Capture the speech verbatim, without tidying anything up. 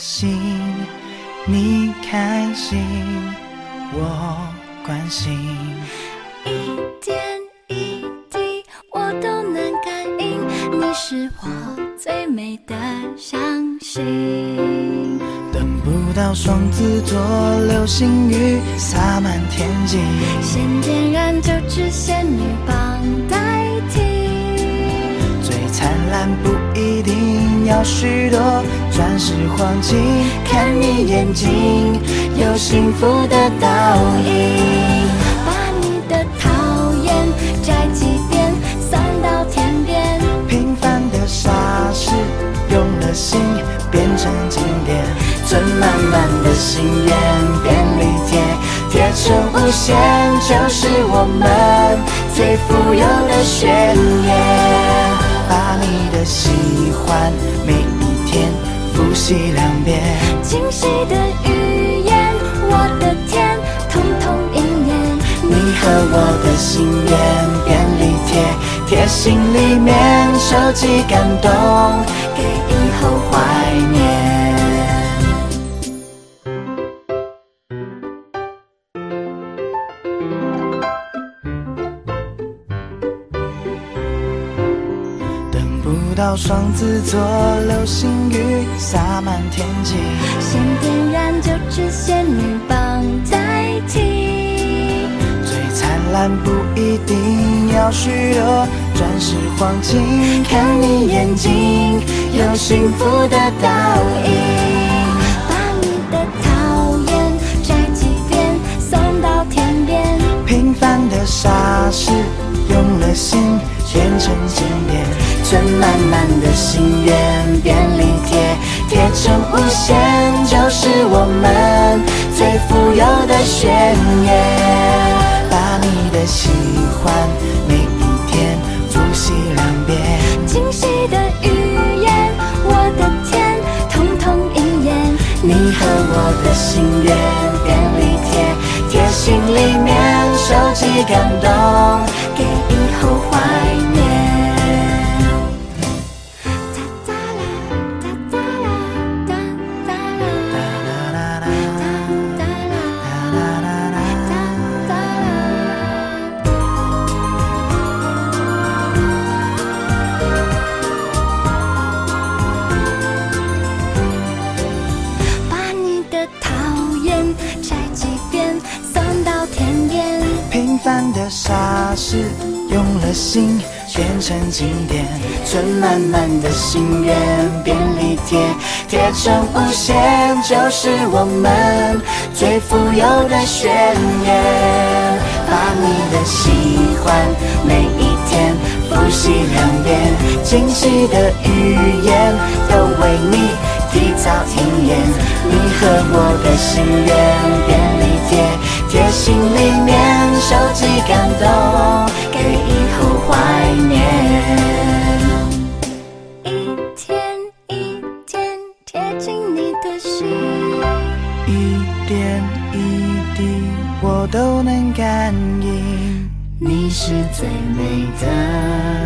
心，你开心，我关心。 一点一滴我都能感应，你是我最美的相信。 等不到双子座流星雨洒满天际， 先点燃就只仙女棒代替。 最灿烂不一定要许多钻石黄金，看你眼睛有幸福的倒影。 把你的讨厌摘几遍送到天边， 平凡的傻事用了心变成经典，存满满的心愿便利贴，贴成无限，就是我们最富有的宣言。把你的喜欢每一天复习两遍， 惊喜的语言我的天统统应验。 你和我的心愿便利贴，贴心里面收集感动，给以后怀念。不到双子座流星雨洒满天际， 先点燃就只仙女棒代替。 最灿烂不一定要许多钻石黄金，看你眼睛有幸福的倒影。 把你的讨厌摘几遍送到天边， 平凡的傻事用了心变成经典，存满满的心愿便利贴，贴成无限，就是我们最富有的宣言。把你的喜欢每一天复习两遍， 惊喜的语言我的天统统应验。 你和我的心愿便利贴，贴心里面收集感动，给以后怀念。 把你的讨厌摘几遍送到天边， 平凡的傻事用了心变成经典，存满满的心愿便利贴，贴成无限，就是我们最富有的宣言。把你的喜欢每一天复习两遍，惊喜的语言都为你提早应验。你和我的心愿便利贴，贴心里面收集感动，给以后怀念。 一天一天贴近你的心， 一点一滴我都能感应，你是最美的